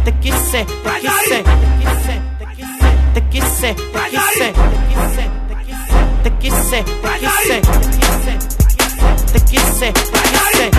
tem que ser, tem que ser, tem que ser, tem que ser, tem que ser, tem que ser, tem que ser, tem que ser, tem que ser, tem que ser.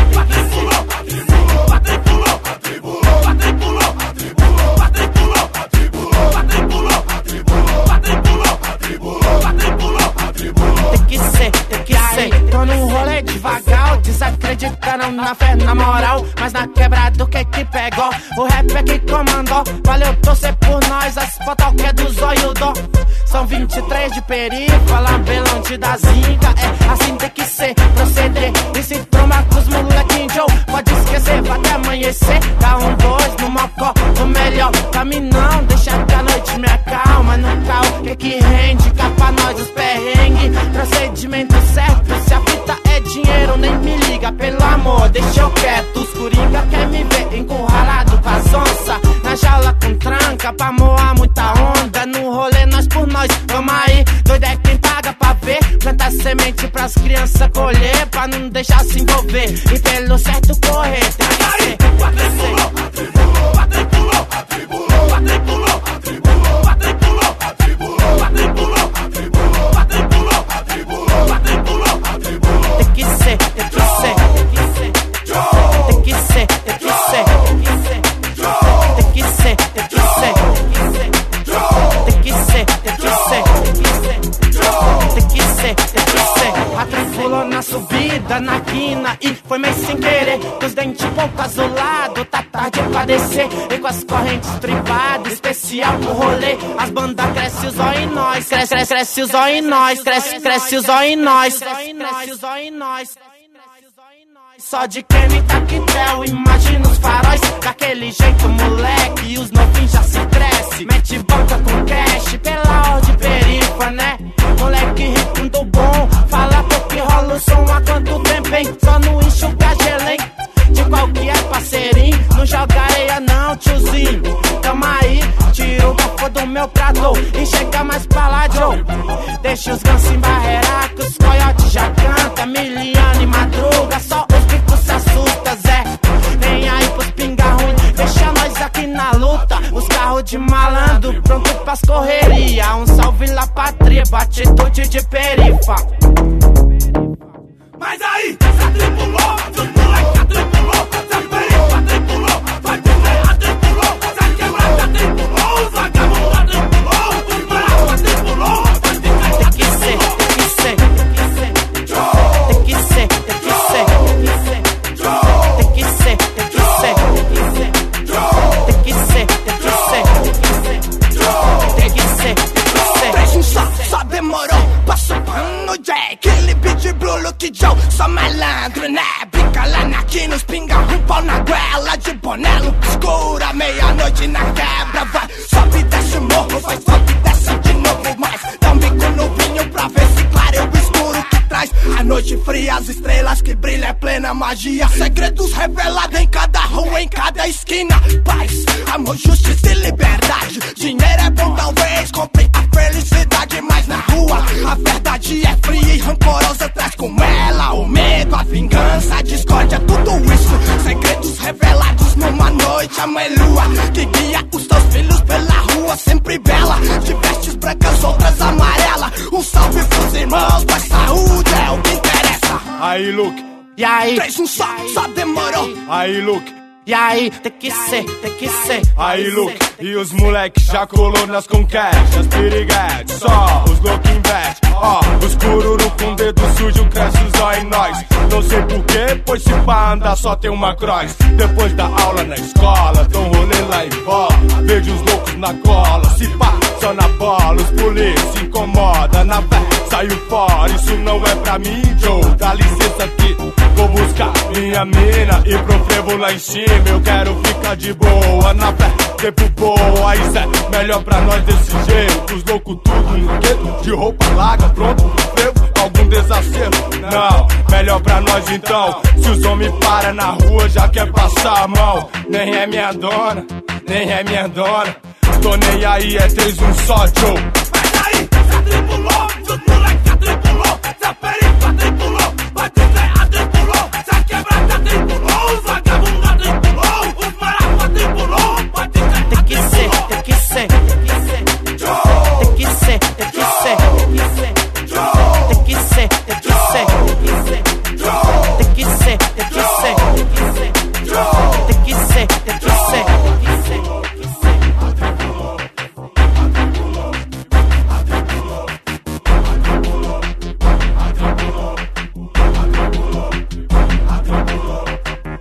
Tô num rolê devagar, desacreditando na fé, na moral. Mas na quebrada o que pegou? O rap é quem comandou. Valeu torcer por nós, as fotos que é do zóio dó. São 23 de perifa, lambelante da zinga. É assim tem que ser, proceder. E se tromba com os molequinhos, Joe, pode esquecer, vai até amanhecer. Dá um dois no mocó, o melhor pra mim não. Deixa que a noite me acalma no carro, que rende? Cá pra nós os perrengues, procedimento certo. Se a fita é dinheiro, nem me liga, pelo amor, deixa eu quieto. Os coringa quer me ver encurralado com as onças, na jaula com tranca, pra moar muita onda. No rolê nós por nós, vamos aí, doido é quem paga pra ver. Planta semente pras crianças colher, pra não deixar se envolver e pelo certo correr. Tem que ser, na subida, na quina, e foi meio sem querer. Com os dentes pouco azulado, tá tarde pra descer. E com as correntes tripadas, especial pro rolê. As bandas cresce o zóio em nós, cresce o zóio em nós, cresce o zóio em nós, cresce o zóio em nós. Só de quem taquetel, imagina os faróis. Daquele jeito moleque, e os novinhos já se cresce. Mete banca com cash, pela ordem perifa, né? Moleque rico do bom, fala pouco que rola o som há quanto tempo, hein? Só não enxuga gelém, de qualquer parceirinho. Não joga areia não, tiozinho. Tamo aí, tira o bafo do meu prato e chega mais pra lá, Joe. Deixa os gansos embarrear, que os coiotes já canta. Miliano e madruga, só os bicos se assustam, Zé. Nem aí pros pinga ruim, deixa nós aqui na luta. Os carros de malandro, pronto pras correria. Um salve lá pátria, atitude de perifa. Mas aí, se atribulou, os moleque atribulou. Se a perifa atribulou, vai dizer atribulou. Se a quebrada atribulou, os vagabundos atribulou. Os bravos atribulou, vai dizer tem que ser, tem que ser, tem que ser, tem que ser, tem que ser, tem que ser, tem que ser, tem que ser, tem que ser, tem que ser. Só demorou, passou no Jack. Ele pediu pro Luke Joe, só malandro, né? Pica lá na quina, os pinga um pau na goela. De boné, lupa escura, meia-noite na quebra. Vai, sobe e desce o morro, vai, sobe e desce de novo. Mas dá um bico no vinho pra ver se clareia o escuro que traz. A noite fria, as estrelas que brilham, é plena magia. Segredos revelados em cada rua, em cada esquina. Paz, amor, justiça e liberdade. Dinheiro é bom, talvez compre a felicidade. Mas na rua, a verdade é fria e rancorosa. Traz com ela o medo, a vingança, a discórdia, tudo isso. Segredos revelados numa noite, a mãe lua que guia os teus filhos pela rua, sempre bela. De vestes brancas, outras amarelas. Um salve pros irmãos, mas saúde é o que interessa. Aí, Luke. E aí? 3, 1, só demorou. Aí, Luke. E aí? Tem que ser, tem que ser. Aí, Luke. E os moleque já colou nas conquetes. As piriguetes, só os loucos investe. Ó, os cururu com dedo sujo cresce os zóio em nós. Não sei porquê, pois se pra andar só tem uma cross. Depois da aula na escola, dão rolê lá e bola. Vejo os loucos na cola, se pá, só na bola. Os polícia incomoda, na fé, saiu fora. Isso não é pra mim, Joe, dá licença aqui. Vou buscar minha mina e pro frevo lá em cima. Eu quero ficar de boa, na fé, tempo boa. Isso é melhor pra nós desse jeito. Os loucos tudo no gueto, de roupa larga, pronto pro frevo. Algum desacerto? Não, melhor pra nós então. Se os homens param na rua, já quer passar a mão. Nem é minha dona, nem é minha dona. Tô nem aí, é 3, 1 só, Joe. Mas aí, se atribulou, os moleque atribulou. Se a perifa